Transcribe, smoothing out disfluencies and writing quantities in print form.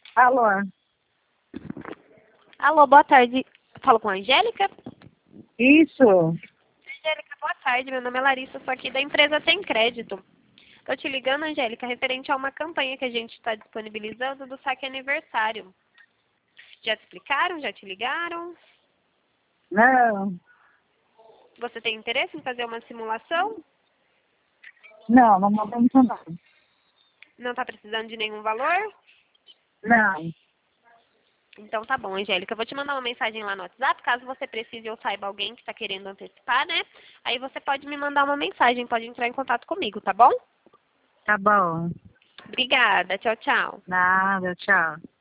Alô? Alô, boa tarde. Falo com a Angélica? Isso? Angélica, boa tarde. Meu nome é Larissa, sou aqui da empresa Tem Crédito. Tô te ligando, Angélica, referente a uma campanha que a gente está disponibilizando do saque aniversário. Já te explicaram? Já te ligaram? Não, Você tem interesse em fazer uma simulação? não, no momento não. Não está precisando de nenhum valor? Não, Então tá bom, Angélica. Eu vou te mandar uma mensagem lá no WhatsApp, caso você precise ou saiba alguém que está querendo antecipar, né? Aí você pode me mandar uma mensagem, pode entrar em contato comigo, tá bom? tá bom. Obrigada. Tchau, tchau. Nada, tchau.